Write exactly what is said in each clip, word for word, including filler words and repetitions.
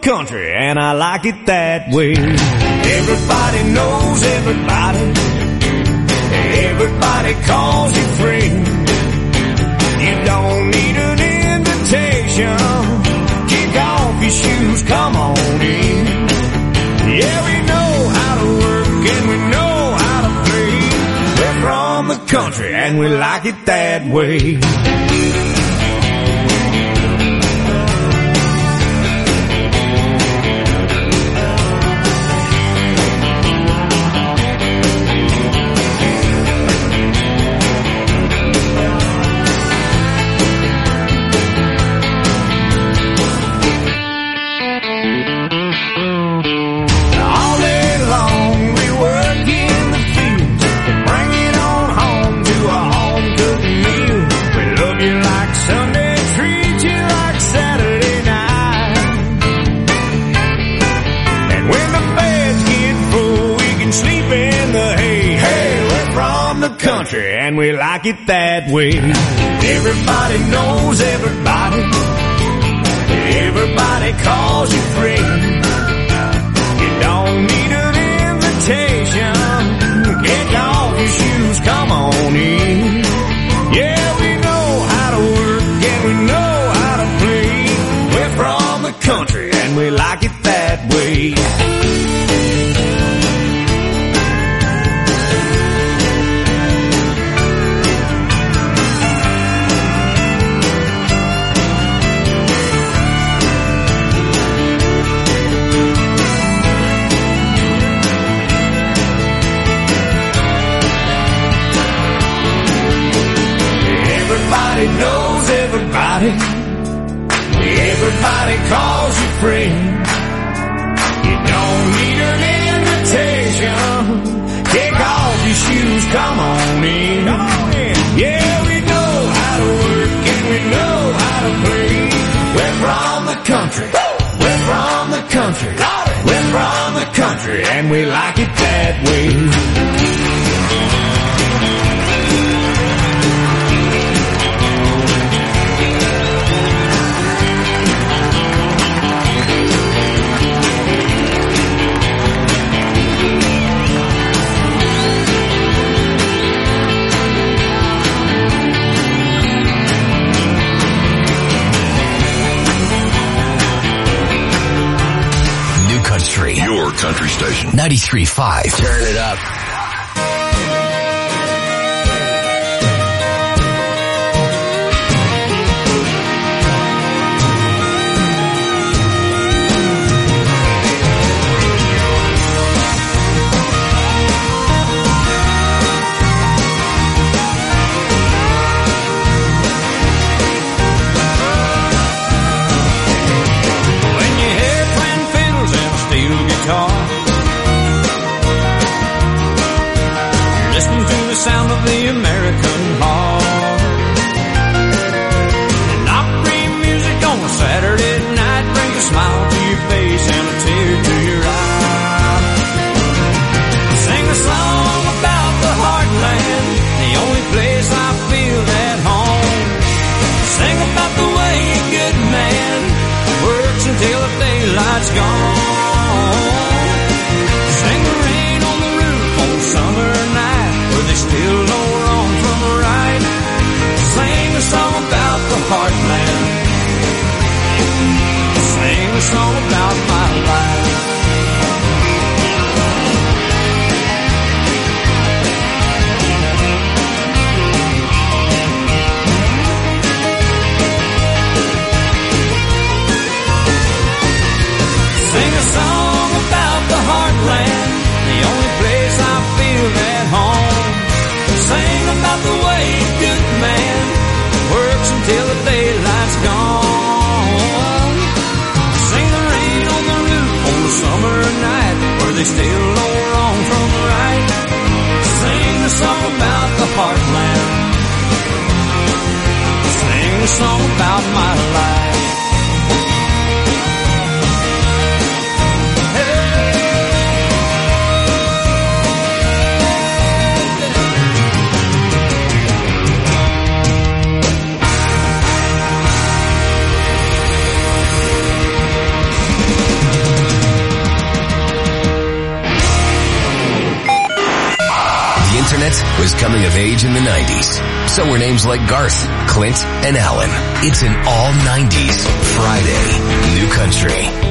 country, and I like it that way. Everybody knows everybody. Everybody calls you friend. You don't need an invitation. Kick off your shoes, come on in. Yeah, we know how to work and we know how to play. We're from the country and we like it that way. And we like it that way. Everybody knows everybody. Everybody calls you friend. You don't need an invitation. Get off your shoes, come on in. Yeah, we know how to work and we know how to play. We're from the country and we like it that way. Everybody knows everybody. Everybody calls you friend. You don't need an invitation. Take off your shoes, come on in. Come on in. Yeah, we know how to work and we know how to play. We're from the country. We're from the country. We're from the country and we like it that way. Your country station. ninety-three point five. Turn it up. Sound of the American heart. And Opry music on a Saturday night brings a smile to your face and a tear to your eye. Sing a song about the heartland, the only place I feel at home. Sing about the way a good man works until the daylight's gone. Sing the rain on the roof on a summer night, they still know wrong from right. Sing a song about the heartland. Sing a song about my life. Sing a song about the heartland, the only place I feel at home. Sing about the way a good man works until the daylight's gone. Sing the rain on the roof on a summer night where they still know wrong from right. Sing a song about the heartland. Sing a song about my life. was coming of age in the nineties. So were names like Garth, Clint, and Alan. It's an all nineties Friday New Country.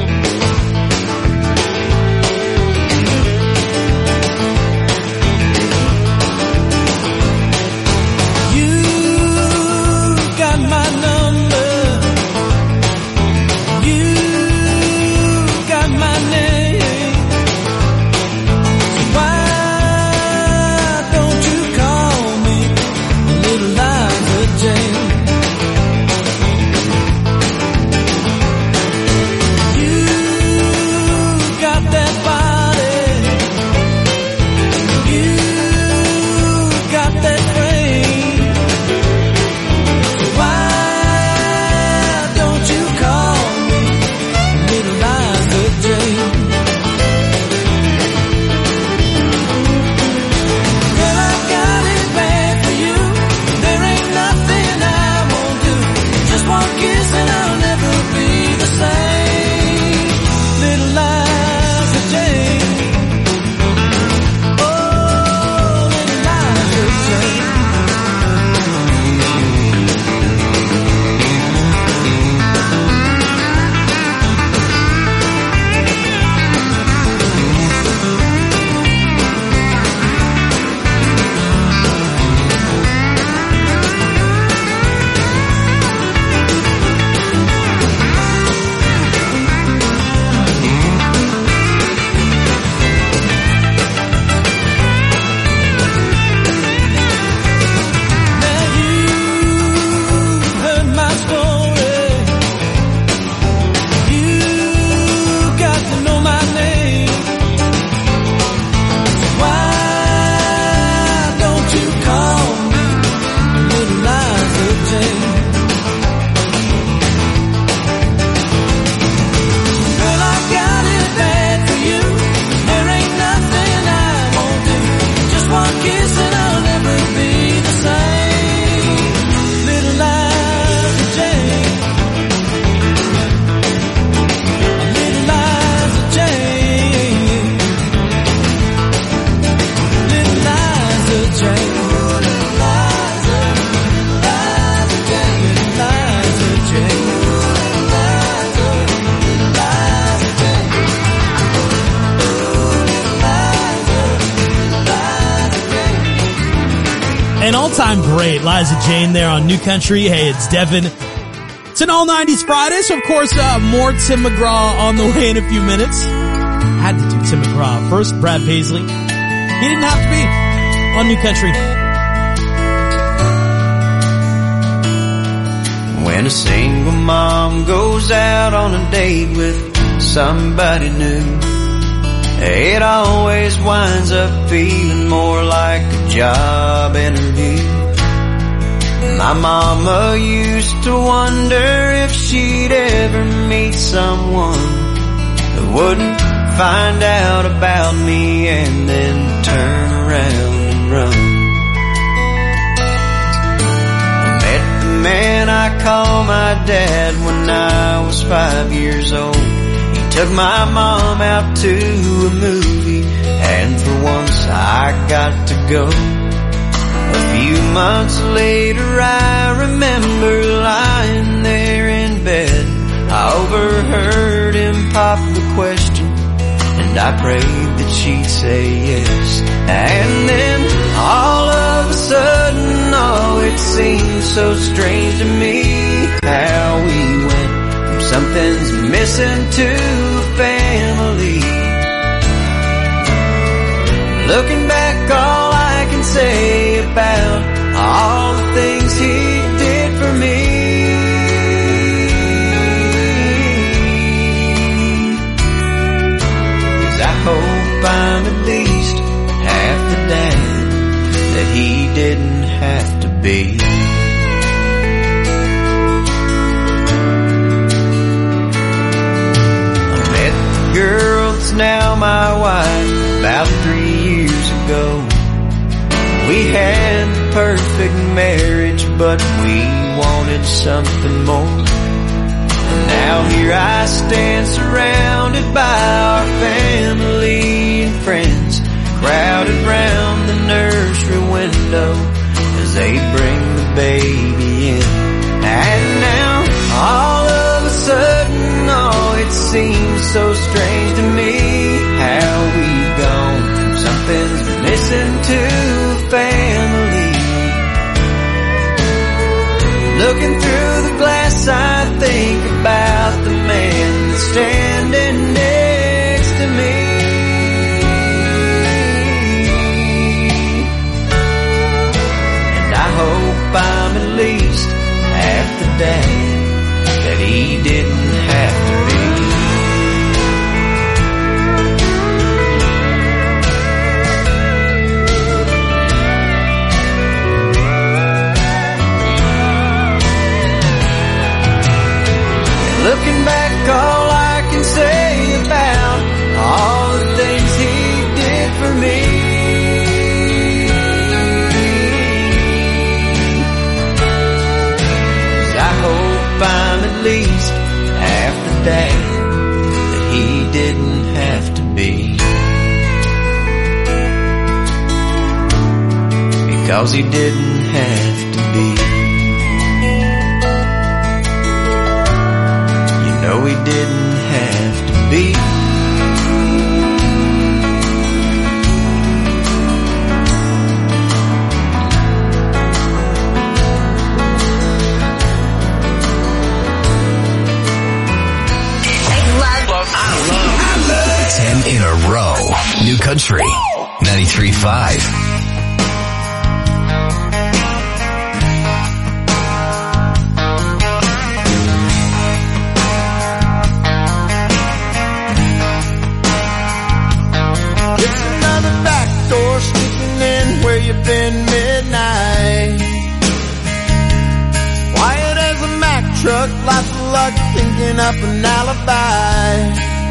All-time great, Liza Jane there on New Country. Hey, it's Devin. It's an all nineties Friday, so of course, uh, more Tim McGraw on the way in a few minutes. Had to do Tim McGraw. First, Brad Paisley. He didn't have to be on New Country. When a single mom goes out on a date with somebody new, it always winds up feeling more like a job interview. My mama used to wonder if she'd ever meet someone that wouldn't find out about me and then turn around and run. I met the man I call my dad when I was five years old. Took my mom out to a movie, and for once I got to go. A few months later I remember lying there in bed. I overheard him pop the question, and I prayed that she'd say yes. And then all of a sudden, oh, it seemed so strange to me how we went something's missing to a family. Looking back, all I can say about all the things he did for me is I hope I'm at least half the dad that he didn't have to be. Girl that's now my wife about three years ago. We had the perfect marriage, but we wanted something more. And now here I stand surrounded by our family and friends, crowded round the nursery window as they bring the baby in. And now, all of a sudden, oh, it seems so strange to me how we've gone. Something's missing to a family. Looking through the glass, I think about the man that's standing next to me. And I hope I'm at least half the dad that he didn't have to be. Looking back, all I can say about all the things he did for me is I hope I'm at least half the dad that he didn't have to be. Because he didn't have to be. No, he didn't have to be. Ten in a row. New Country ninety-three point five. You've been midnight, quiet as a Mack truck, lots of luck thinking up an alibi.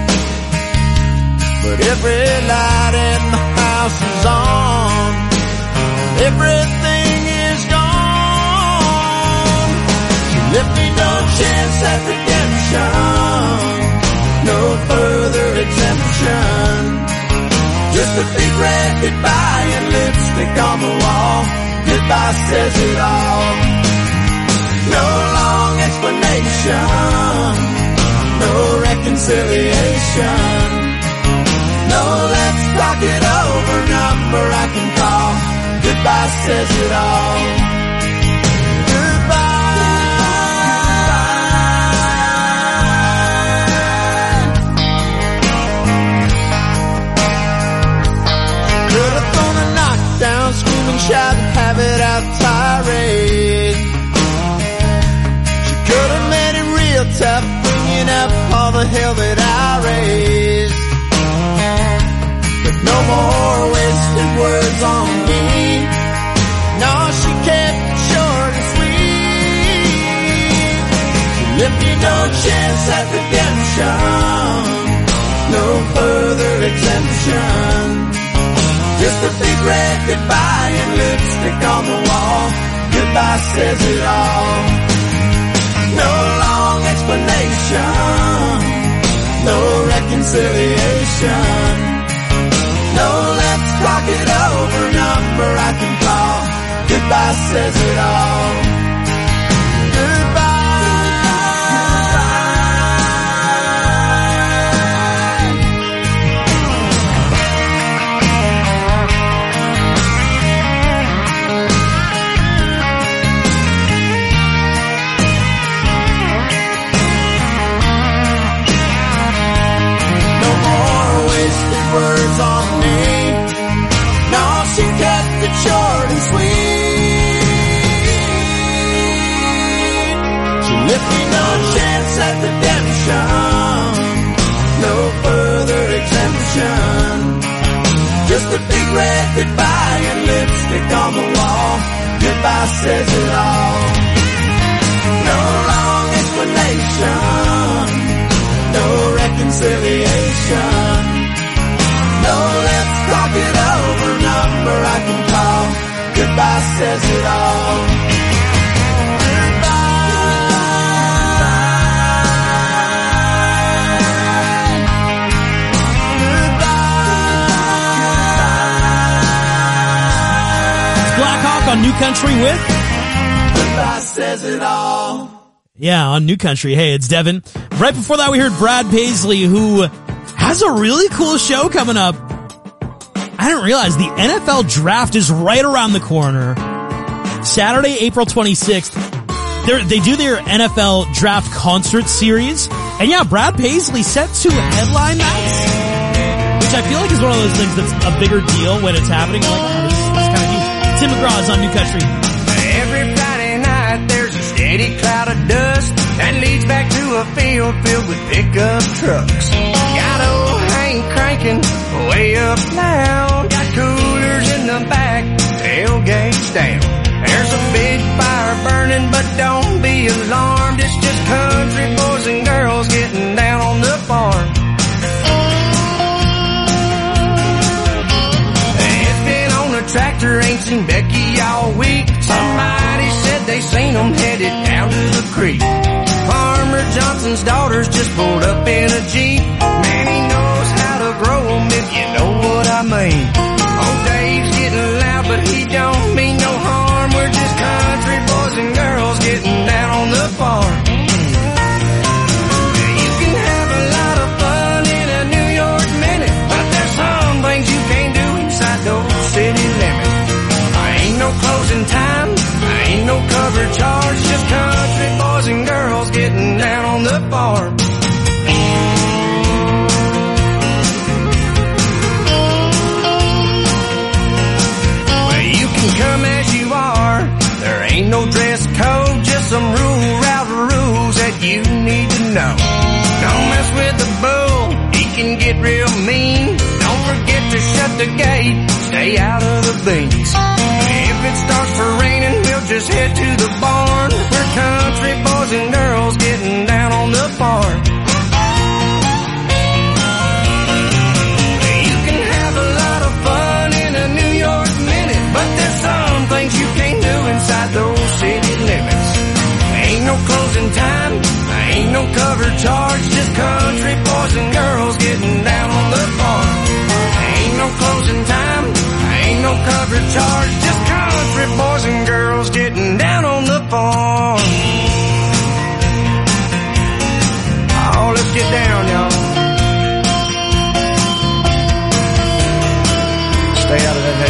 But every light in the house is on, everything is gone. You left me no chance at redemption, no further exemption. Just a big red goodbye and lipstick on the wall. Goodbye says it all. No long explanation, no reconciliation. No let's talk it over number I can call. Goodbye says it all. Shout and have it out tirade. She could have made it real tough, bringing up all the hell that I raised. But no more wasted words on me. No, she kept it short and sweet. She left me no chance at redemption, no further exemption. Just a big red goodbye and lipstick on the wall. Goodbye says it all. No long explanation, no reconciliation. No let's talk it over number I can call. Goodbye says it all. Words on me. No, she kept it short and sweet. She left me no chance at redemption, no further exemption. Just a big red goodbye and lipstick on the wall. Goodbye says it all. No long explanation, no reconciliation. No, let's talk it over, number I can call. Goodbye says it all. Goodbye. Goodbye. New Country with Goodbye says it all. Yeah, on New Country. Hey, it's Devin. Right before that, we heard Brad Paisley, who has a really cool show coming up. I didn't realize the N F L draft is right around the corner. Saturday, April twenty-sixth. They're, they do their N F L draft concert series. And yeah, Brad Paisley set to headline that, which I feel like is one of those things that's a bigger deal when it's happening. Like, oh, this, this is kind of huge. Tim McGraw is on New Country. Every Friday night there's a steady cloud of dust that leads back to a field filled with pickup trucks. Got old Hank cranking way up loud. Got coolers in the back, tailgates down. There's a big fire burning, but don't be alarmed. It's just country boys and girls getting down on the farm. If been on a tractor, ain't seen Becky all week. Somebody said they seen them headed down to the creek. Farmer Johnson's daughters just pulled up in a Jeep. Man, he knows how to grow them, if you know what I mean. Old Dave's getting loud, but he don't mean no harm. We're just country boys and girls getting down on the farm. You can have a lot of fun in a New York minute, but there's some things you can't do inside those city limits. Ain't no closing time, ain't no cover charge, just country boys and girls getting down on the farm. Well, you can come as you are, there ain't no dress code, just some rule router rules that you need to know. Don't mess with the bull, he can get real mean. Don't forget to shut the gate, stay out of the beans. If it starts to raining, we'll just head to the barn. We're country boys and girls getting down on the farm. You can have a lot of fun in a New York minute, but there's some things you can't do inside those city limits. Ain't no closing time, ain't no cover charge, just country boys and girls getting down on the farm. Ain't no closing time, ain't no cover charge, just country boys and girls getting down on the farm. Oh, let's get down, y'all. Stay out of that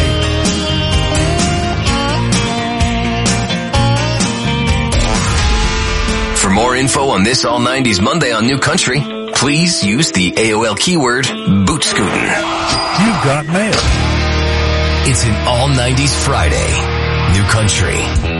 hay. For more info on this All nineties Monday on New Country, please use the A O L keyword boot scootin'. You've got mail. It's an All nineties Friday. New Country.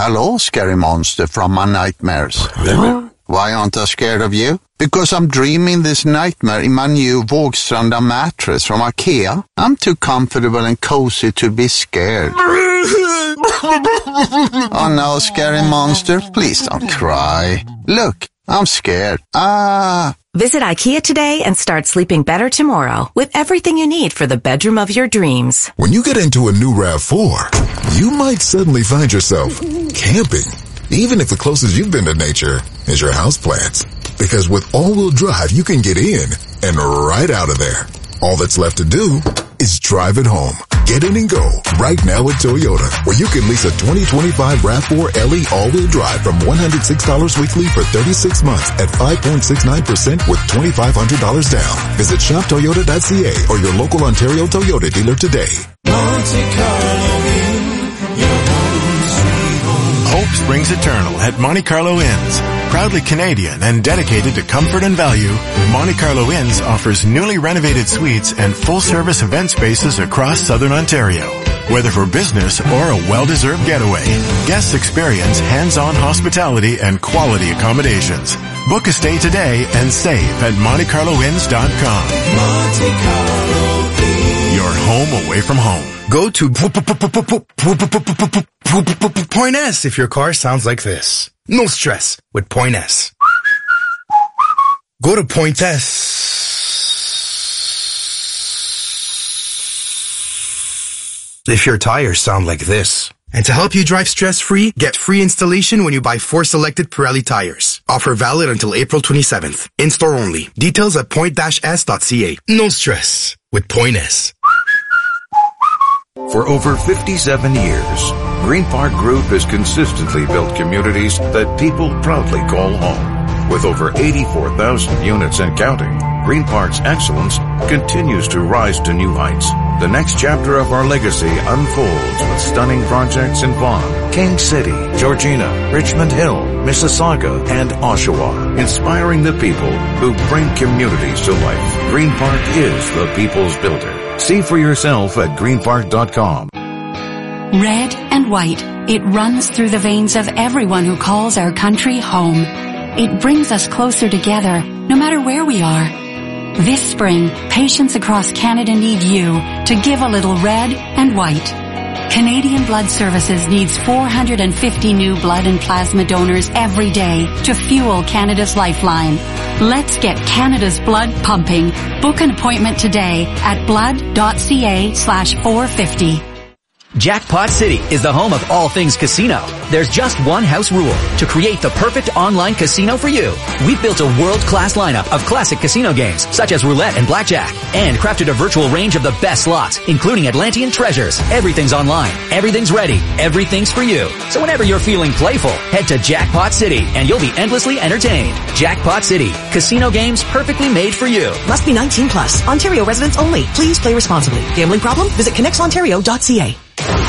Hello, scary monster from my nightmares. Why aren't I scared of you? Because I'm dreaming this nightmare in my new Vågstranda mattress from IKEA. I'm too comfortable and cozy to be scared. Oh no, scary monster, please don't cry. Look, I'm scared. Ah. Visit IKEA today and start sleeping better tomorrow with everything you need for the bedroom of your dreams. When you get into a new RAV four, you might suddenly find yourself camping. Even if the closest you've been to nature is your houseplants. Because with all-wheel drive, you can get in and right out of there. All that's left to do is drive it home. Get in and go right now at Toyota, where you can lease a twenty twenty-five RAV four L E all-wheel drive from one hundred six dollars weekly for thirty-six months at five point six nine percent with twenty-five hundred dollars down. Visit shop toyota dot c a or your local Ontario Toyota dealer today. Monte Carlo Inn, your home sweet home. Hope springs eternal at Monte Carlo Inns. Proudly Canadian and dedicated to comfort and value, Monte Carlo Inns offers newly renovated suites and full-service event spaces across Southern Ontario. Whether for business or a well-deserved getaway, guests experience hands-on hospitality and quality accommodations. Book a stay today and save at monte carlo inns dot com. Monte Carlo Inn. Your home away from home. Go to Point S if your car sounds like this. No stress with Point S. Go to Point S. If your tires sound like this. And to help you drive stress-free, get free installation when you buy four selected Pirelli tires. Offer valid until April twenty-seventh. In-store only. Details at point s dot c a. No stress with Point S. For over fifty-seven years, Green Park Group has consistently built communities that people proudly call home. With over eighty-four thousand units and counting, Green Park's excellence continues to rise to new heights. The next chapter of our legacy unfolds with stunning projects in Vaughan, King City, Georgina, Richmond Hill, Mississauga, and Oshawa, inspiring the people who bring communities to life. Green Park is the people's builder. See for yourself at green park dot com. Red and white, it runs through the veins of everyone who calls our country home. It brings us closer together, no matter where we are. This spring, patients across Canada need you to give a little red and white. Canadian Blood Services needs four hundred fifty new blood and plasma donors every day to fuel Canada's lifeline. Let's get Canada's blood pumping. Book an appointment today at blood dot c a slash four fifty. Jackpot City is the home of all things casino. There's just one house rule: to create the perfect online casino for you. We've built a world-class lineup of classic casino games, such as roulette and blackjack, and crafted a virtual range of the best slots, including Atlantean treasures. Everything's online. Everything's ready. Everything's for you. So whenever you're feeling playful, head to Jackpot City, and you'll be endlessly entertained. Jackpot City. Casino games perfectly made for you. Must be nineteen plus. Ontario residents only. Please play responsibly. Gambling problem? Visit connects ontario dot c a.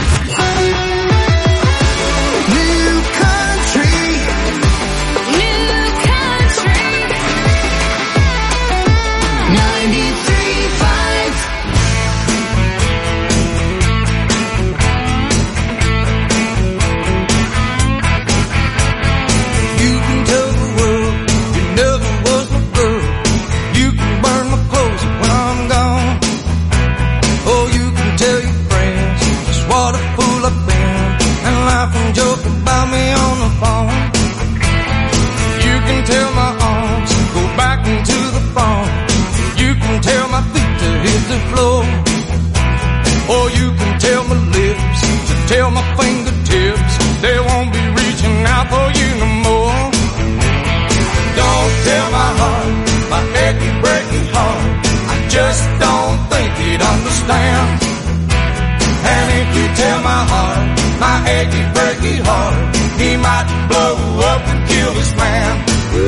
Tell my fingertips, they won't be reaching out for you no more. Don't tell my heart, my achy, breaky heart, I just don't think he'd understand. And if you tell my heart, my achy, breaky heart, he might blow up and kill this man.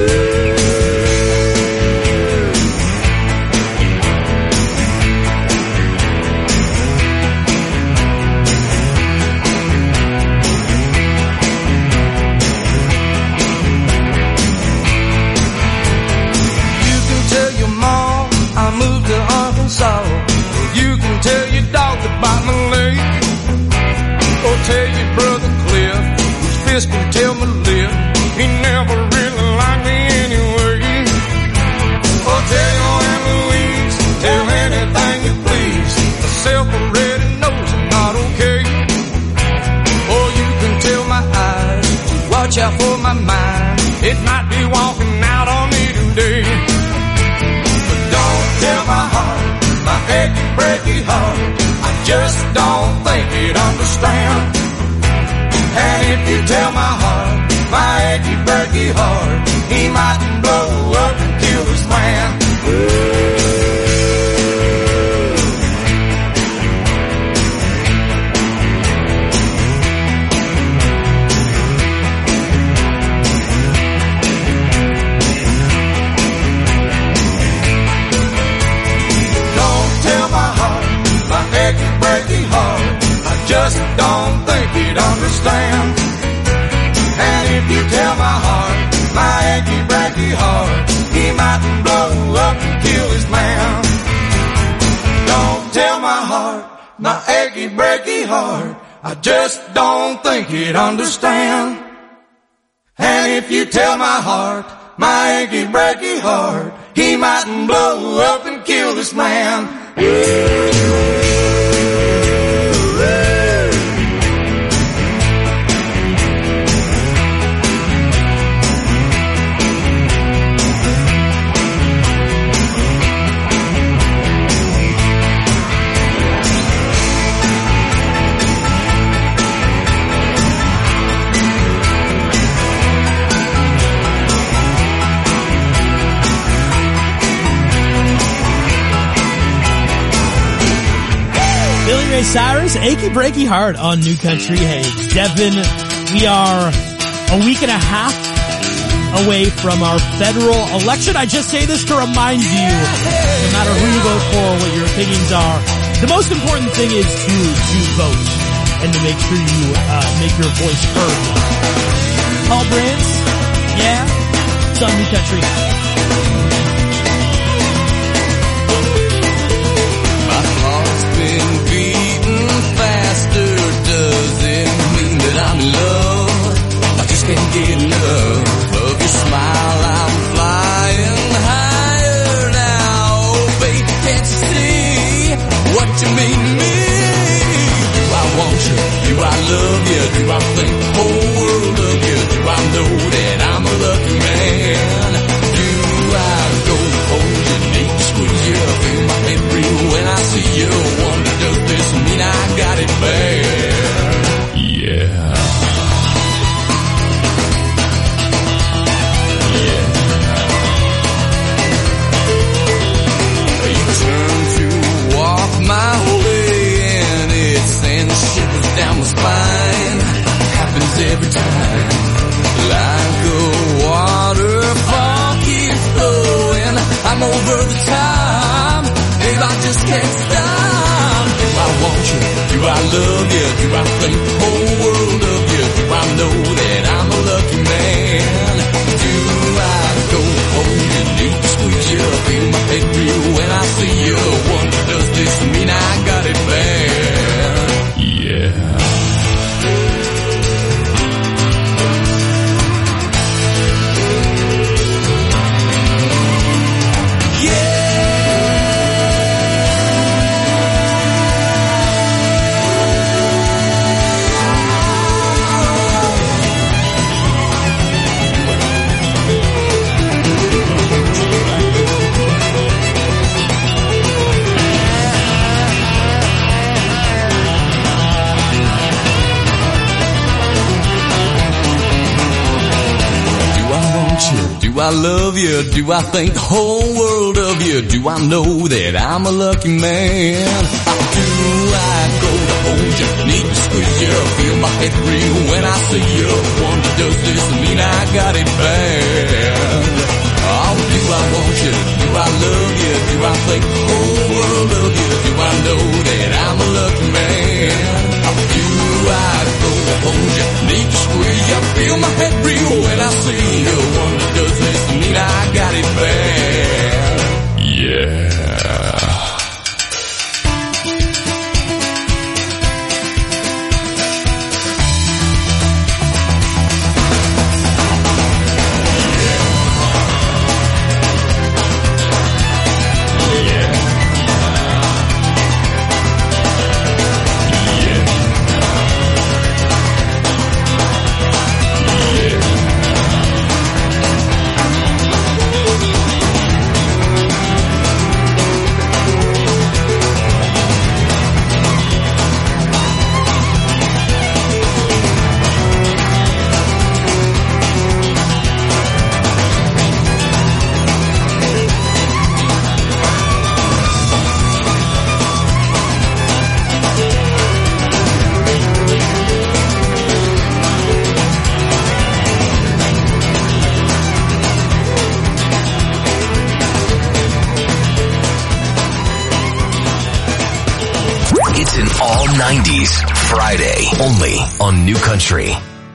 You can tell your dog about my leg, or tell your brother Cliff kiss can tell my lip he never really liked me anyway. Oh, tell your Aunt Louise, tell anything you please. Myself already knows I'm not okay. Or you can tell my eyes to watch out for my mind. It might be walking out on me today. But don't tell my heart, my achy, breaky heart, I just don't think he'd understand. And if you tell my heart, my achy, breaky heart, he might blow up and kill this man. Don't tell my heart, my achy, breaky heart, I just don't think he'd understand. And if you tell my heart, my achy, breaky heart, he might blow up and kill his man. Don't tell my heart, my achy, breaky heart, I just don't think he'd understand. And if you tell my heart, my achy, breaky heart, he might blow up and kill this man. Billy Ray Cyrus, Achy Breaky Heart on New Country. Hey, Devin, we are a week and a half away from our federal election. I just say this to remind you, no matter who you vote for, what your opinions are, the most important thing is to, to vote and to make sure you uh, make your voice heard. Paul Brands, yeah, it's on New Country. Been beating faster doesn't mean that I'm in love. I just can't get enough of your smile. I'm flying higher now, baby. Can't you see what you mean to me? Do I want you? Do I love you? Do I think the whole world of you? Do I know that I'm a lucky man? Do I go hold you, need to squeeze you, feel my head reel when I see you? Wonder, does this mean I got it bad? Yeah. Yeah. You turn to walk my way and it sends shivers down my spine. Happens every time. Like a waterfall keeps flowing. I'm over the time. Babe, I just can't stop. Do I want you? Do I love you? Do I think the whole world of you? Do I know that I'm a lucky man? Do I go home and need to squeeze you? Feel my head reel when I see you. Wonder, does this mean I got it bad? Yeah. Do I love you? Do I think the whole world of you? Do I know that I'm a lucky man? Do I go to hold you, need to squeeze you, feel my head reel when I see you? Wonder, does this mean I got it bad? Oh, do I want you? Do I love you? Do I think the whole world of you? Do I know that I'm a lucky man? Do I go to hold you, need to squeeze you, feel my head reel when I see you? Wonder, does this mean I got it bad? Yeah. All nineties Friday, only on New Country.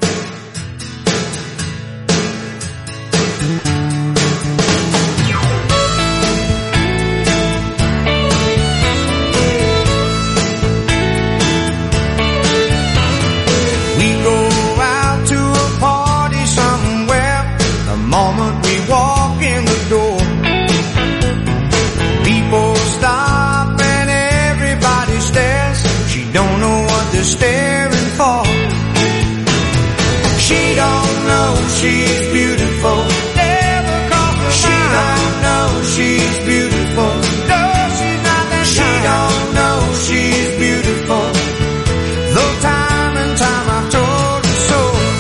Staring for. She don't know she's beautiful. Never crossed her She mind. Don't know she's beautiful. No, she's not that She kind. Don't know she's beautiful. Though time and time I've told her so.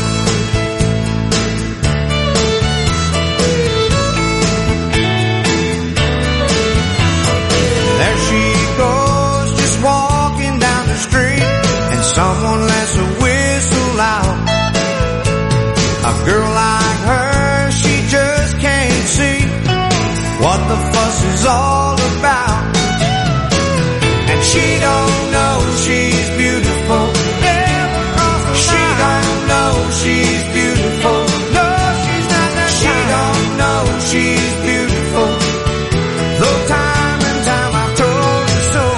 There she goes, just walking down the street. Someone lets a whistle out. A girl like her, she just can't see what the fuss is all about. And she don't know she's beautiful. Never crossed her She mind. Don't know she's beautiful. No, she's not that She kind. Don't know she's beautiful. Though time and time I've told her so.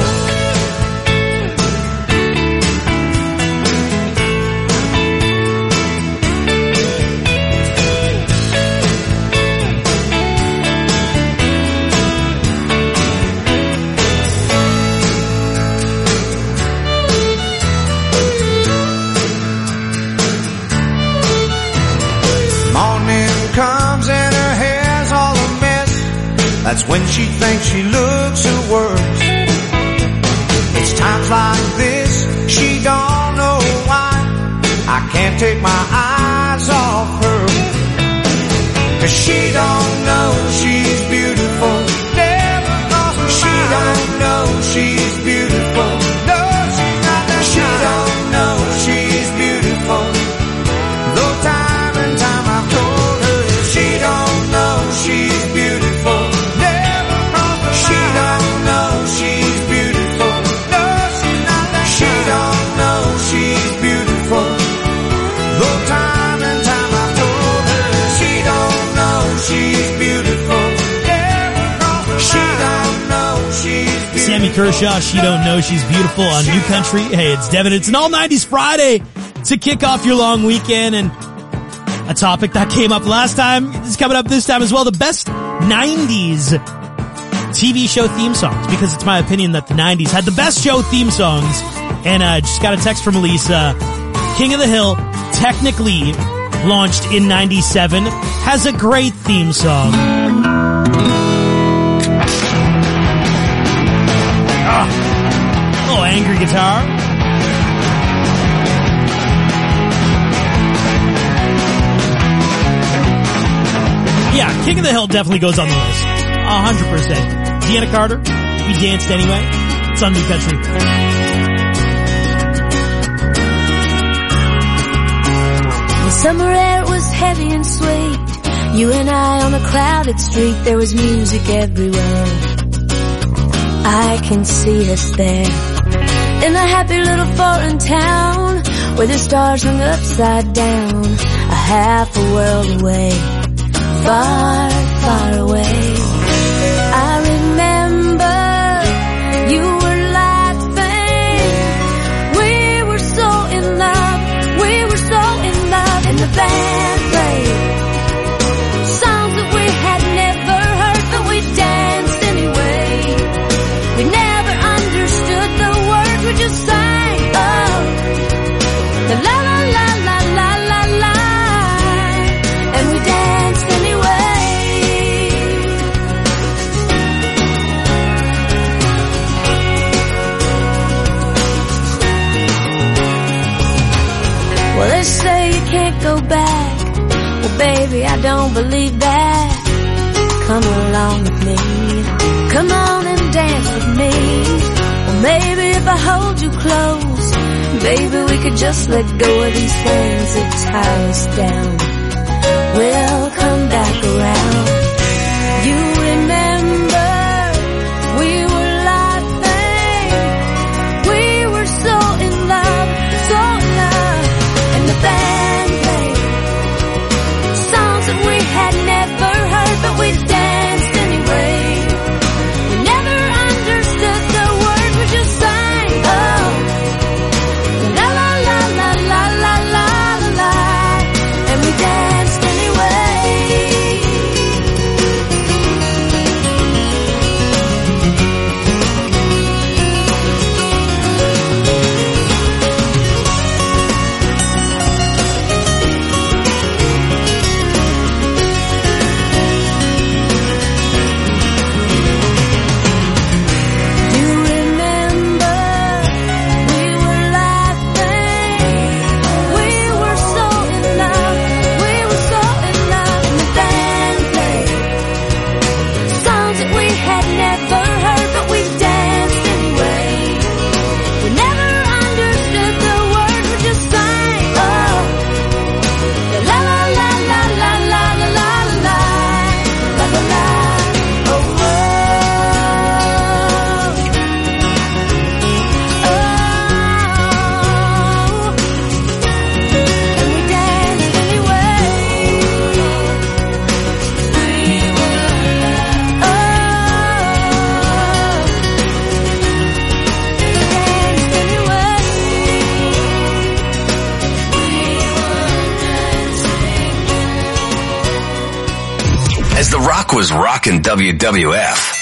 Comes and her hair's all a mess. That's when she thinks she looks her worst. It's times like this she don't know why I can't take my eyes off her. 'Cause she don't know she's beautiful. Never crossed her She mind. Don't know she's beautiful. No, she's not that She kind. Don't know she's beautiful. Though time and time I've told her she don't know she's beautiful. Never crossed her She mind. Don't know she's beautiful. No, she's not that She kind. Don't know she's beautiful. Though time and time I've told her she don't know she's beautiful. Never crossed her She mind. Don't know she's beautiful. Sammy Kershaw, She Don't Know She's Beautiful on New Country. Hey, it's Devin. It's an all nineties Friday to kick off your long weekend, and a topic that came up last time is coming up this time as well. The best nineties T V show theme songs, because it's my opinion that the nineties had the best show theme songs. And I uh, just got a text from Lisa. King of the Hill, technically launched in ninety-seven, has a great theme song. Ah, little angry guitar. Yeah, King of the Hill definitely goes on the list. A hundred percent. Deanna Carter, We Danced Anyway. It's on New Country. The summer air was heavy and sweet. You and I on a crowded street. There was music everywhere. I can see us there. In a happy little foreign town where the stars hung upside down. A half a world away. Far, far away. I remember you were laughing. We were so in love. We were so in love. And the band played songs that we had never heard, but we danced anyway. We never understood the words, we just sang. Oh, the la la la la la la la. And we danced anyway. Well, they say you can't go back. Well, baby, I don't believe that. Come along with me. Come on and dance with me. Well, maybe if I hold you close, baby, we could just let go of these things that tie us down. We'll come back around. You remember we were laughing. We were so as The Rock was rocking W W F.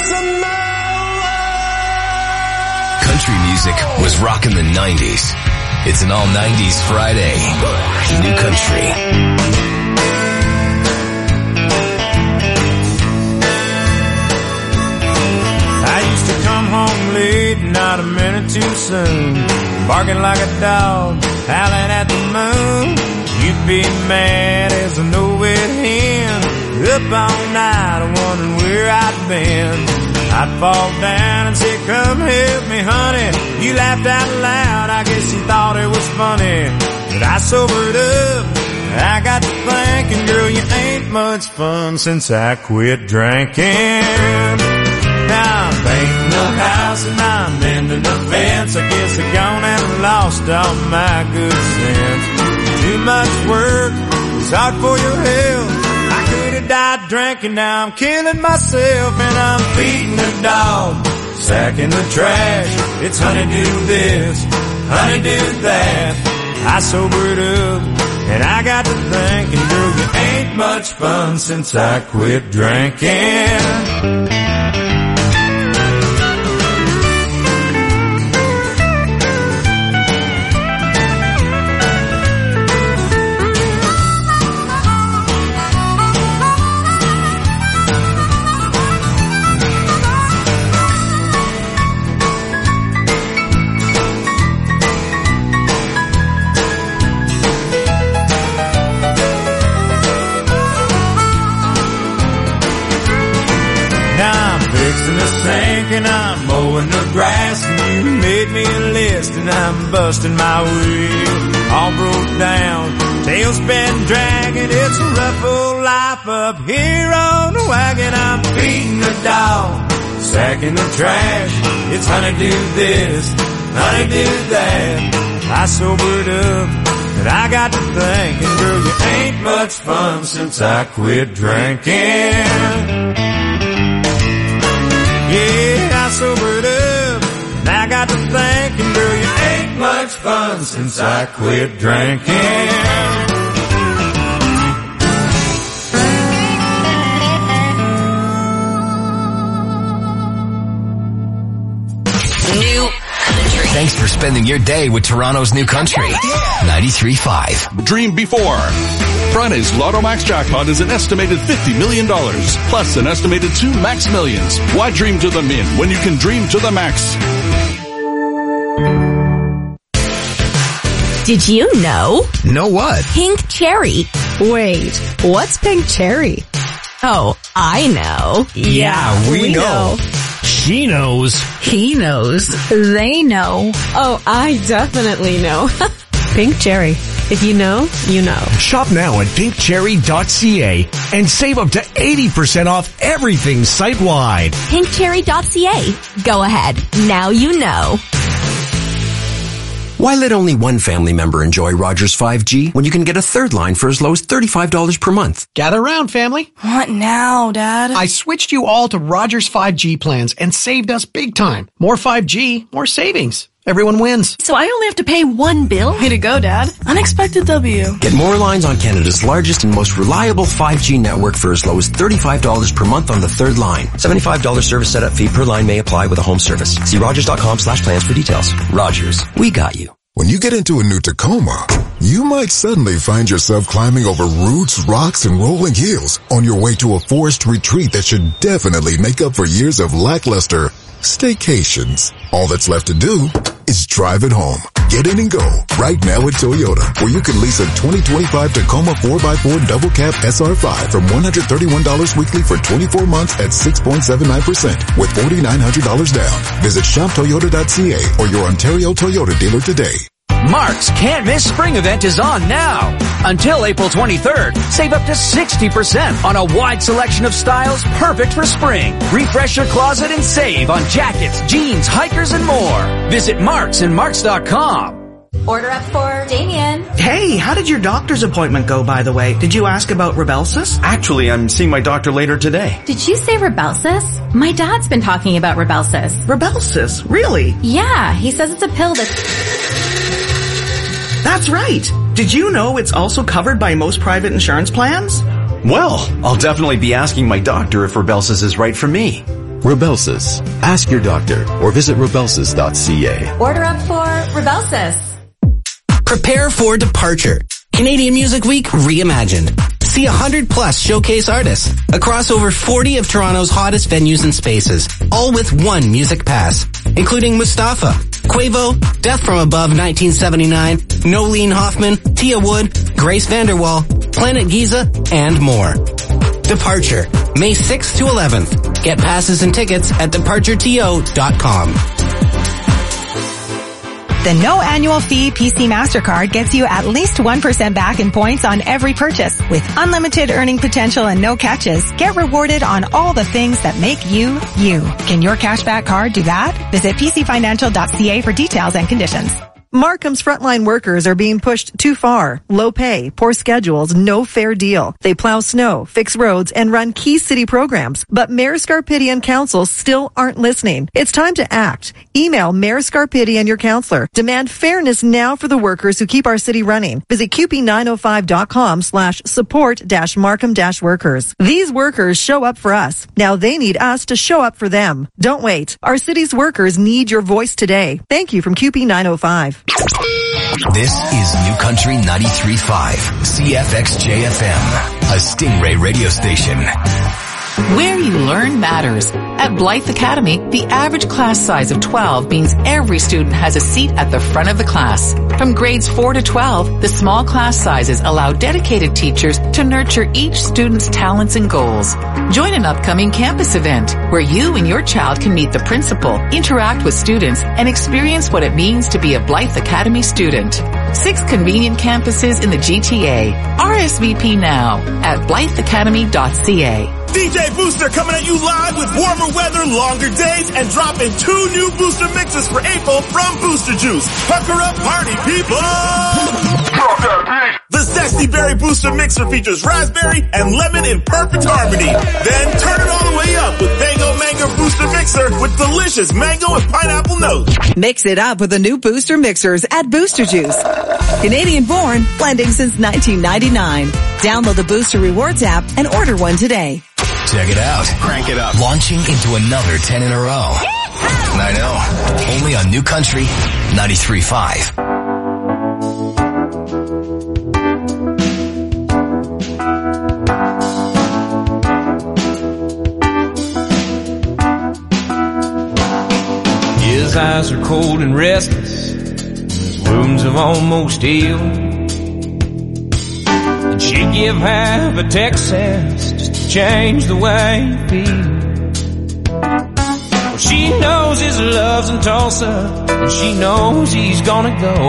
Country music was rocking the nineties. It's an all nineties Friday. New Country. I used to come home late, not a minute too soon, barking like a dog, howling at the moon. You'd be mad as a no-wit hen, up all night wondering where I'd been. I'd fall down and say, come help me, honey. You laughed out loud, I guess you thought it was funny. But I sobered up, I got to thinking, girl, you ain't much fun since I quit drinking. Now I'm painting the house and I'm mending the fence. I guess I gone and lost all my good sense. Too much work, it's hard for your health. I could have died drinking, now I'm killing myself. And I'm feeding the dog, sacking the trash. It's honeydew this, honeydew that. I sobered up and I got to thinking, girl, you ain't much fun since I quit drinking. And I'm mowing the grass, and you made me a list, and I'm busting my wheel. All broke down, tailspin dragging, it's a rough old life up here on the wagon. I'm feeding the dog, sacking the trash, it's honeydew this, honeydew that. I sobered up, and I got to thinking, girl, you ain't much fun since I quit drinking. Yeah, I sobered up, and I got to thinking, girl, you ain't much fun since I quit drinking. New Country. Thanks for spending your day with Toronto's New Country. ninety-three point five. Dream before. Friday's Lotto Max jackpot is an estimated fifty million dollars, plus an estimated two Max Millions. Why dream to the min when you can dream to the max? Did you know? Know what? Pink cherry. Wait, what's pink cherry? Oh, I know. Yeah, we, we know. know. She knows. He knows. They know. Oh, I definitely know. Pink cherry. If you know, you know. Shop now at pink cherry dot c a and save up to eighty percent off everything site-wide. pink cherry dot c a. Go ahead. Now you know. Why let only one family member enjoy Rogers five G when you can get a third line for as low as thirty-five dollars per month? Gather round, family. What now, Dad? I switched you all to Rogers five G plans and saved us big time. More five G, more savings. Everyone wins. So I only have to pay one bill? Way to go, Dad. Unexpected W. Get more lines on Canada's largest and most reliable five G network for as low as thirty-five dollars per month on the third line. seventy-five dollars service setup fee per line may apply with a home service. See rogers.com slash plans for details. Rogers, we got you. When you get into a new Tacoma, you might suddenly find yourself climbing over roots, rocks, and rolling hills on your way to a forest retreat that should definitely make up for years of lackluster staycations. All that's left to do is drive it home. Get in and go right now at Toyota, where you can lease a twenty twenty-five Tacoma four by four double cab S R five from one hundred thirty-one dollars weekly for twenty-four months at six point seven nine percent with four thousand nine hundred dollars down. Visit shop toyota dot c a or your Ontario Toyota dealer today. Mark's Can't Miss Spring event is on now. Until April twenty-third, save up to sixty percent on a wide selection of styles perfect for spring. Refresh your closet and save on jackets, jeans, hikers, and more. Visit Marks and Marks dot com. Order up for Damien. Hey, how did your doctor's appointment go, by the way? Did you ask about Rybelsus? Actually, I'm seeing my doctor later today. Did you say Rybelsus? My dad's been talking about Rybelsus. Rybelsus? Really? Yeah, he says it's a pill that's... That's right. Did you know it's also covered by most private insurance plans? Well, I'll definitely be asking my doctor if Rybelsus is right for me. Rybelsus. Ask your doctor or visit rybelsus dot c a. Order up for Rybelsus. Prepare for departure. Canadian Music Week reimagined. See one hundred plus showcase artists across over forty of Toronto's hottest venues and spaces, all with one music pass, including Mustafa, Quavo, Death from Above nineteen seventy-nine, Nolene Hoffman, Tia Wood, Grace Vanderwall, Planet Giza, and more. Departure, May sixth to eleventh. Get passes and tickets at departure t o dot com. The no annual fee P C MasterCard gets you at least one percent back in points on every purchase. With unlimited earning potential and no catches, get rewarded on all the things that make you, you. Can your cashback card do that? Visit p c financial dot c a for details and conditions. Markham's frontline workers are being pushed too far. Low pay, poor schedules, no fair deal. They plow snow, fix roads, and run key city programs. But Mayor Scarpitti and council still aren't listening. It's time to act. Email Mayor Scarpitti and your councilor. Demand fairness now for the workers who keep our city running. Visit q p nine oh five dot com slash support dash Markham dash workers. These workers show up for us. Now they need us to show up for them. Don't wait. Our city's workers need your voice today. Thank you from Q P nine oh five. This is New Country ninety-three point five, C F X J F M, a Stingray radio station. Where you learn matters. At Blythe Academy, the average class size of twelve means every student has a seat at the front of the class. From grades four to twelve, the small class sizes allow dedicated teachers to nurture each student's talents and goals. Join an upcoming campus event where you and your child can meet the principal, interact with students, and experience what it means to be a Blythe Academy student. Six convenient campuses in the G T A. R S V P now at blythe academy dot c a. D J Booster coming at you live with warmer weather, longer days, and dropping two new booster mixes for April from Booster Juice. Pucker up, party people! The Zesty Berry Booster Mixer features raspberry and lemon in perfect harmony. Then turn it all the way up with Mango Mango Booster Mixer with delicious mango and pineapple notes. Mix it up with the new Booster Mixers at Booster Juice. Canadian born, blending since nineteen ninety-nine. Download the Booster Rewards app and order one today. Check it out. Crank it up. Launching into another ten in a row. I know. Only on New Country ninety-three point five. His eyes are cold and restless. His wounds have almost healed. And she'd give half a Texas just to change the way you feel. Well, she knows his love's in Tulsa, and she knows he's gonna go.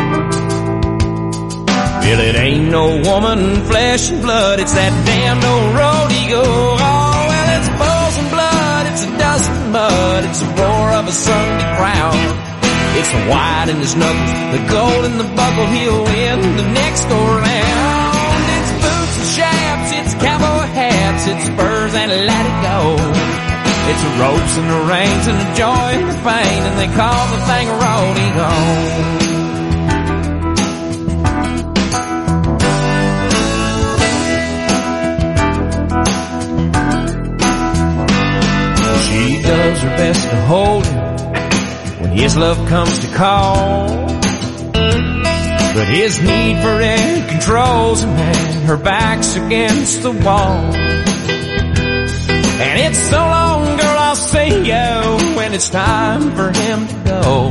Well, it ain't no woman, flesh and blood, it's that damned old road he goes. Oh, well, it's bulls and blood, it's a dust and mud, it's the roar of a Sunday crowd. It's the white in his knuckles, the gold in the buckle, he'll win the next go round. It's boots and shafts, it's cowboy hats, it's spurs and let it go. It's the ropes and the reins and the joy and the pain, and they call the thing a rodeo. She does her best to hold him when his love comes to call, but his need for it controls him, and her back's against the wall. And it's so long, girl, I'll see you when it's time for him to go.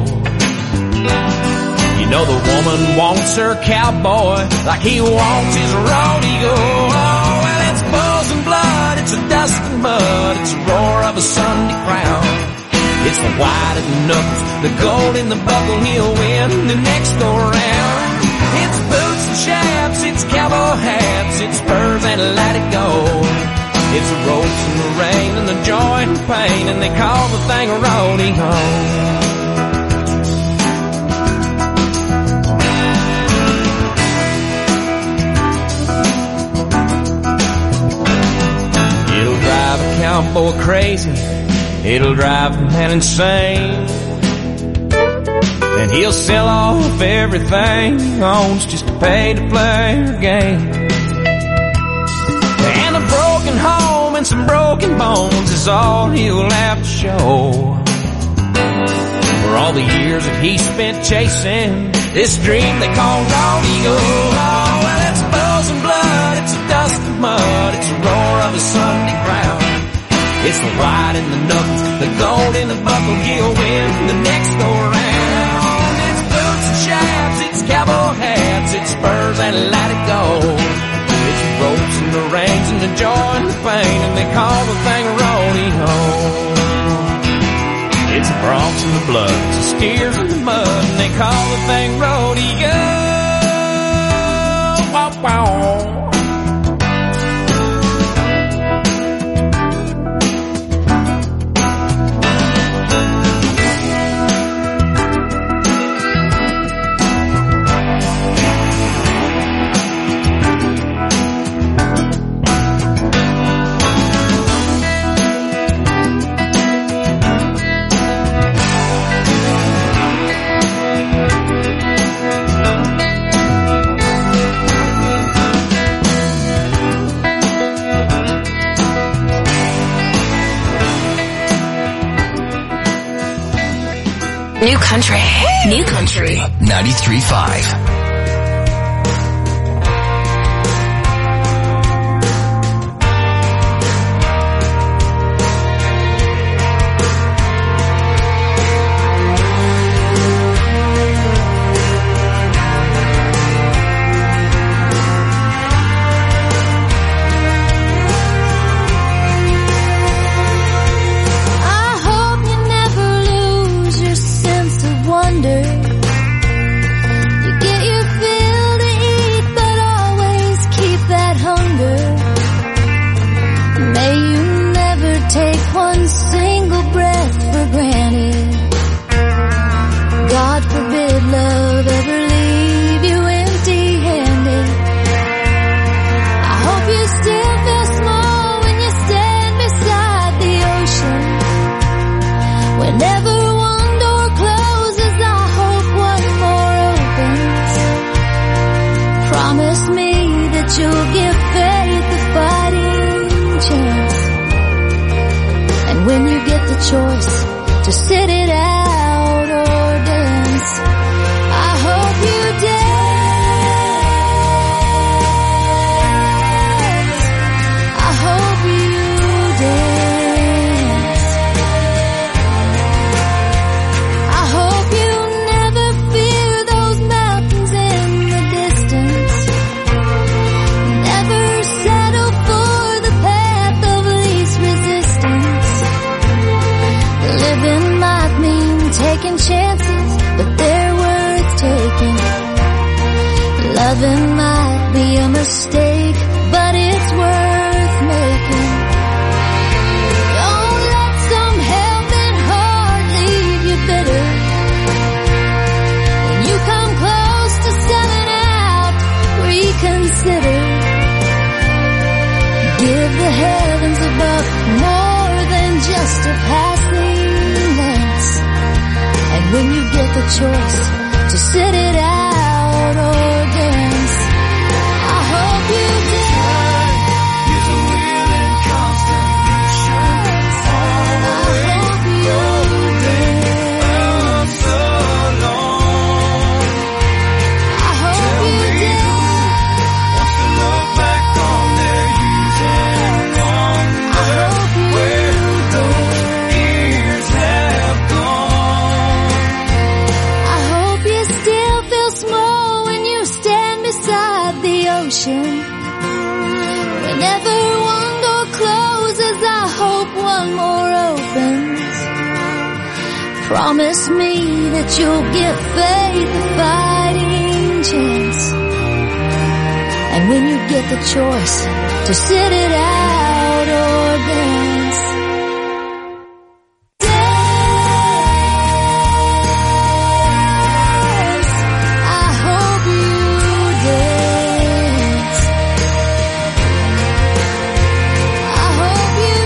You know the woman wants her cowboy like he wants his rodeo. Oh, well, it's bulls and blood, it's a dust and mud, it's the roar of a Sunday crowd. It's the white in the knuckles, the gold in the buckle, he'll win the next go round. It's boots and shafts, it's cowboy hats, it's spurs and let it go. It's the ropes and the rain and the joy and the pain, and they call the thing a rodeo. It'll drive a cowboy crazy, it'll drive a man insane, and he'll sell off everything he owns just to pay to play her game. and some broken bones is all he'll have to show. For all the years that he spent chasing this dream they call Bald Eagle. Oh, well, it's buzz and blood, it's a dust of mud, it's a roar of a Sunday crowd. It's the white in the knuckles, the gold in the buckle, he'll win the next go round. It's boots and shafts, it's cowboy hats, it's spurs and let it go. It's the ropes and the reins and the joy and the pain, and they call the thing a rodeo. It's the broncs and the blood, it's the steers and the mud, and they call the thing rodeo. Wow, wow. New Country. New Country. ninety-three point five. Promise me that you'll give faith a fighting chance. And when you get the choice to sit it out or dance, dance, I hope you dance. I hope you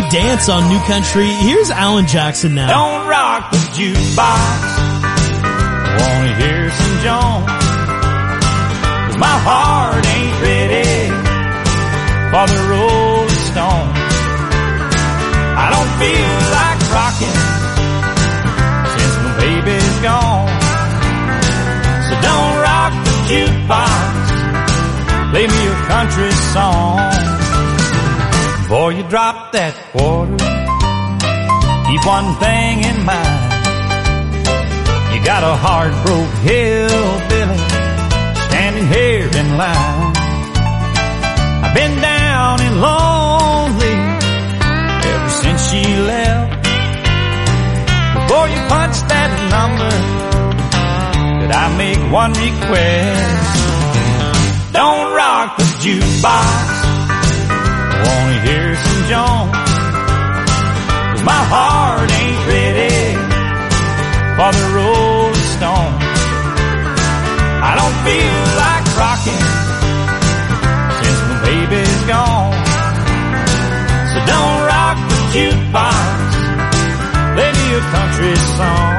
dance on New Country. Here's Alan Jackson now. Don't rock the jukebox. Wanna hear some Jones? 'Cause my heart ain't ready for the Rolling Stones. I don't feel like rocking since my baby's gone. So don't rock the jukebox. Play me a country song. Before you drop that quarter, keep one thing in mind. You got a heart-broke hillbilly standing here in line. I've been down and lonely ever since she left. Before you punch that number, could I make one request? Don't rock the jukebox. Wanna hear some Jones? 'Cause my heart ain't ready for the Rolling Stones. I don't feel like rocking since my baby's gone. So don't rock the jukebox. Play me a country song.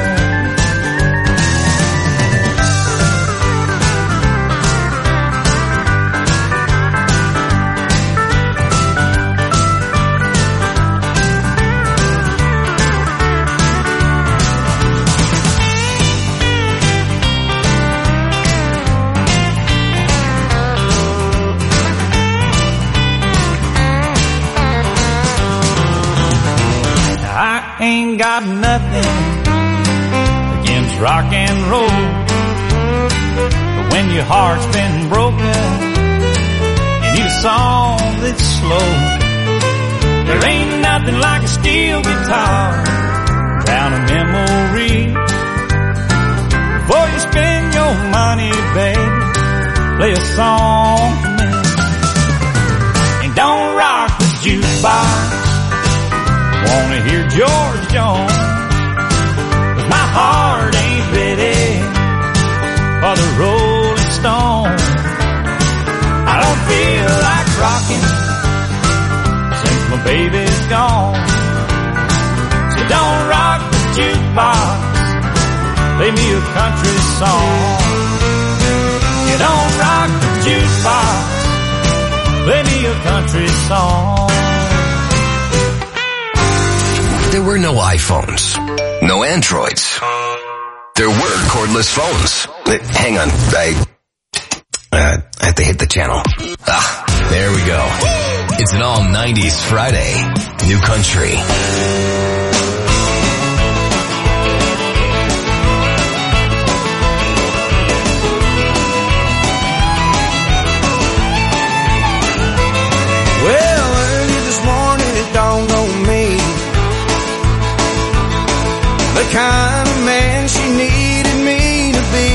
Ain't got nothing against rock and roll, but when your heart's been broken, you need a song that's slow. There ain't nothing like a steel guitar down a memory. Before you spend your money, baby, play a song for me. And don't rock the jukebox. Wanna hear George Jones? 'Cause my heart ain't ready for the Rolling Stones. I don't feel like rocking since my baby's gone. So don't rock the jukebox. Play me a country song. You don't rock the jukebox. Play me a country song. There were no iPhones, no Androids. There were cordless phones. Uh, hang on, I, uh, I have to hit the channel. Ah, there we go. It's an all nineties Friday. New Country. Well, early this morning it dawned on me the kind of man she needed me to be.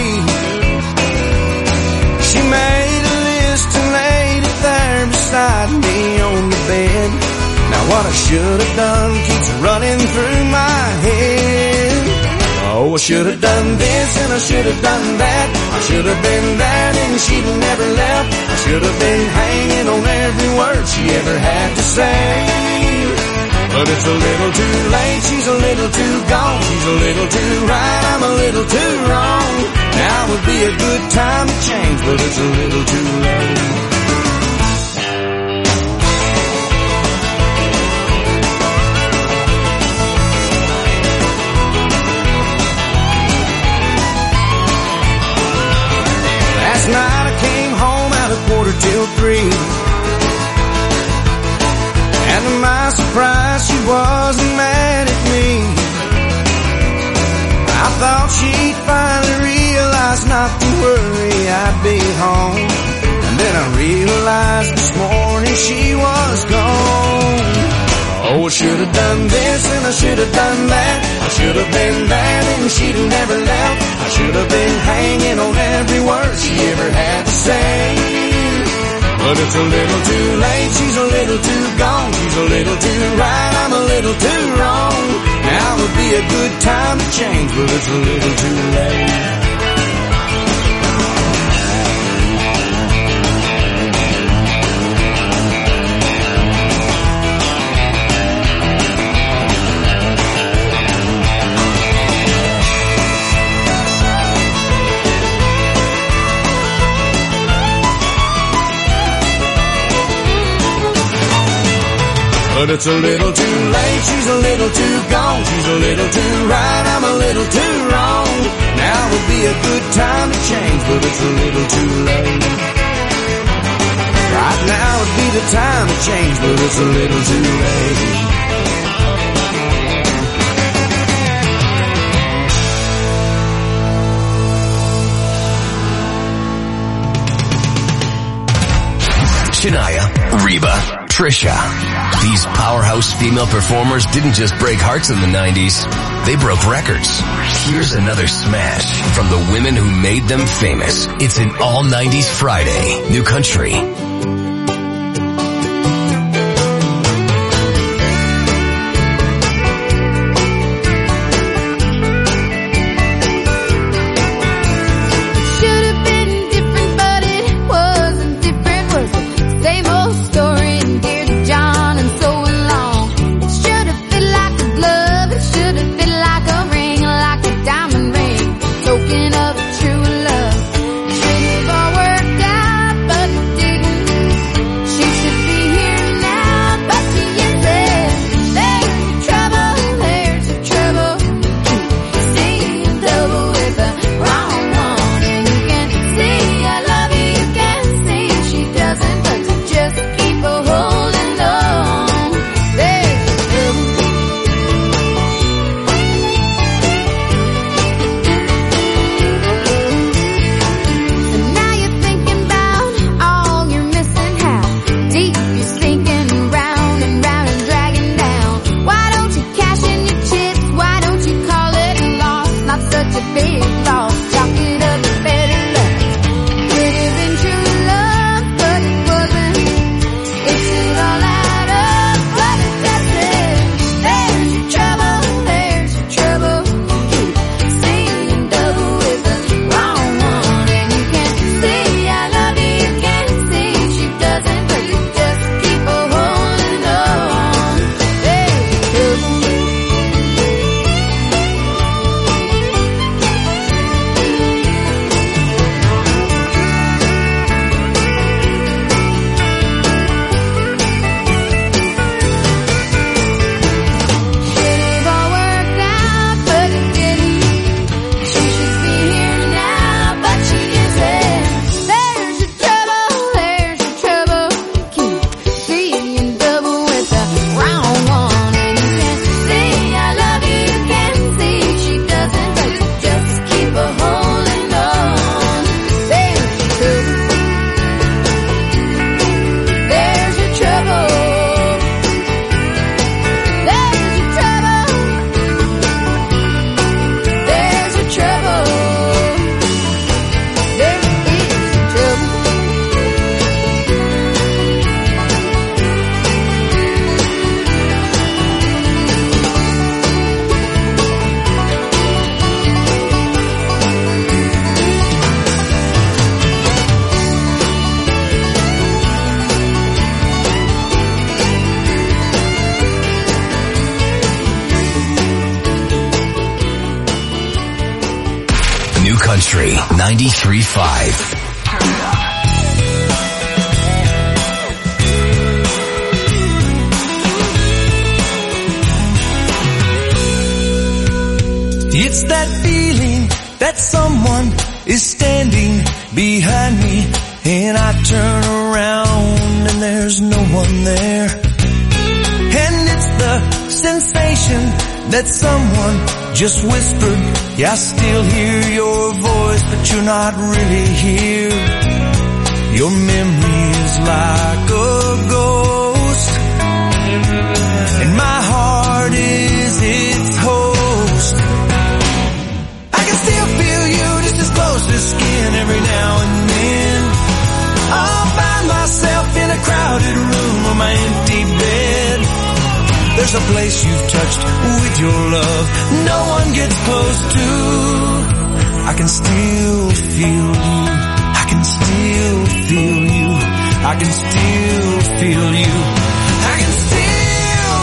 She made a list and laid it there beside me on the bed. Now what I should have done keeps running through my head. Oh, I should have done this and I should have done that. I should have been there and she'd never left. I should have been hanging on every word she ever had to say. But it's a little too late, she's a little too gone. She's a little too right, I'm a little too wrong. Now would be a good time to change, but it's a little too late. Last night I came home at a quarter till three. And to my surprise, she wasn't mad at me. I thought she'd finally realize not to worry, I'd be home. And then I realized this morning she was gone. Oh, I should have done this and I should have done that. I should have been there and she'd have never left. I should have been hanging on every word she ever had to say. But it's a little too late, she's a little too gone. She's a little too right, I'm a little too wrong. Now would be a good time to change, but it's a little too late. But it's a little too late, she's a little too gone. She's a little too right, I'm a little too wrong. Now would be a good time to change, but it's a little too late. Right now would be the time to change, but it's a little too late. Shania, Reba, Trisha. These powerhouse female performers didn't just break hearts in the nineties, they broke records. Here's another smash from the women who made them famous. It's an All nineties Friday. New Country. Country ninety-three point five. It's that feeling that someone is standing behind me, and I turn around and there's no one there. And it's the sensation that someone just whispered, yeah, I still hear your voice, but you're not really here. Your memory is like a ghost, and my heart is its host. I can still feel you just as close as skin every now and then. I'll find myself in a crowded room on my empty bed. There's a place you've touched with your love no one gets close to. I can still feel you. I can still feel you. I can still feel you. I can still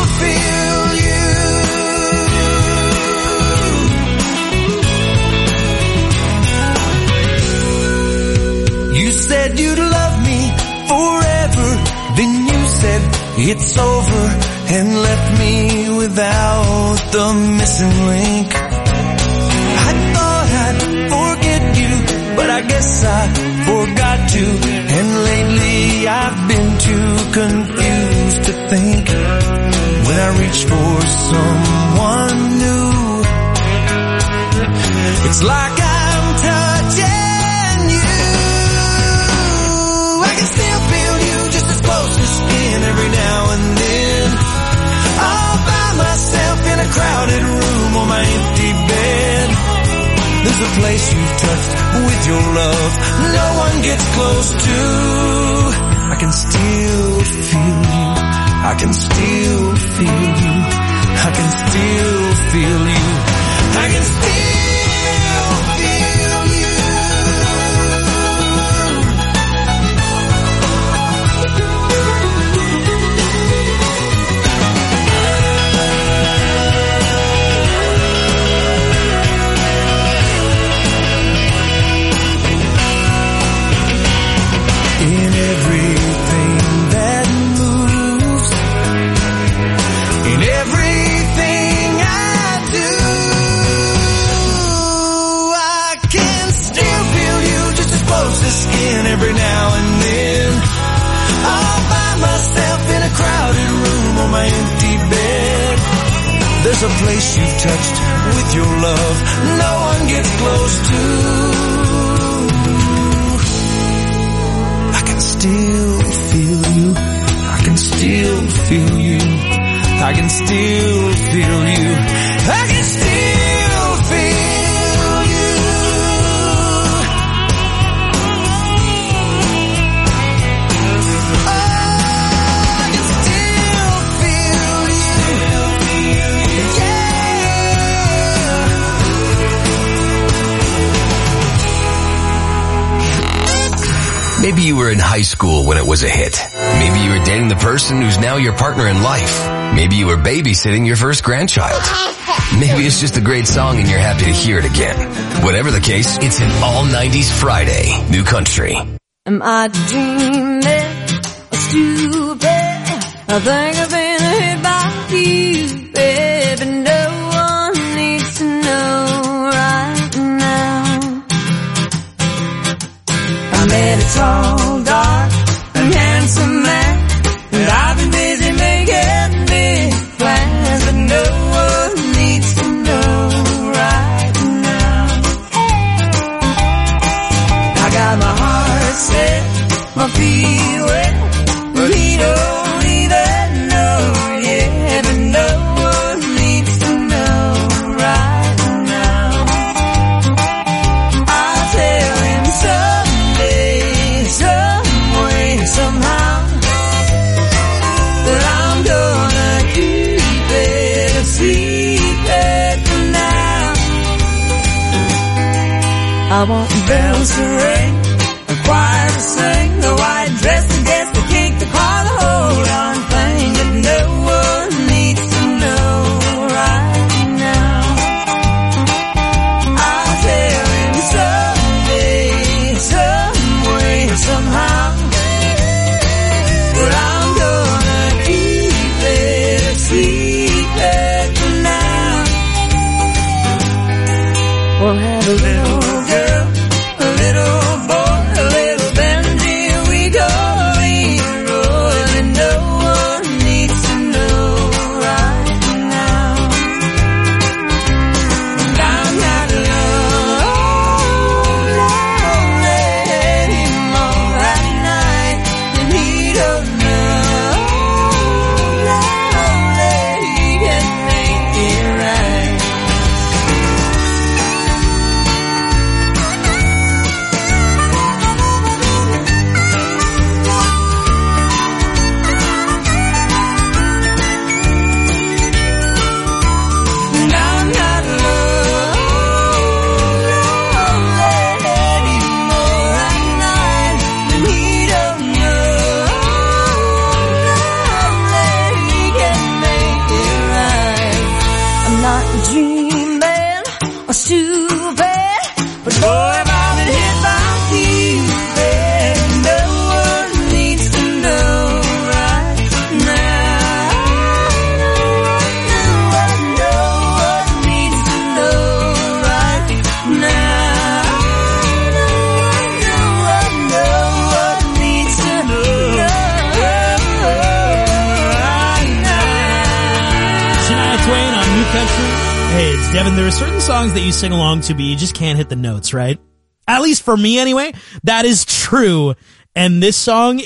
feel you. You said you'd love me forever. Then you said it's over. and left me without the missing link. I thought I'd forget you, but I guess I forgot to. And lately I've been too confused to think when I reach for someone new. It's like I'm touching you. I can still feel you just as close to skin every now and then. All by myself in a crowded room on my empty bed. There's a place you've touched with your love no one gets close to. I can still feel you. I can still feel you. I can still feel you. I can still feel you. In everything that moves, in everything I do, I can still feel you just as close as skin every now and then. All by myself in a crowded room on my empty bed. There's a place you've touched with your love no one gets close to. I can still feel you. I can still feel you. I can still feel you. I can still feel you. Oh, I can still feel you. Yeah. Maybe you were in high school when it was a hit. Maybe you were dating the person who's now your partner in life. Maybe you were babysitting your first grandchild. Maybe it's just a great song and you're happy to hear it again. Whatever the case, it's an all nineties Friday, New Country. Am I dreaming or stupid? I think I've been hit by you, baby. No one needs to know right now. I met a tall, dark, and handsome man, and I've been busy making big plans, but no one needs to know right now. I got my heart set, my feet wet, but he don't even know yet, but no one needs to know right now. I'll tell him someday, some way, somehow, that I'm gonna keep it a secret for now. I want bells to ring, a choir to sing, the white dress to guess, the cake to call, the whole darn thing that no one needs to know right now. I'll tell him someday, some way, somehow, that I'm gonna keep it a secret for now. We'll have a little girl, a little boy, a little Benji, we Hey, it's Devin. There are certain songs that you sing along to, but you just can't hit the notes, right? At least for me anyway, that is true. And this song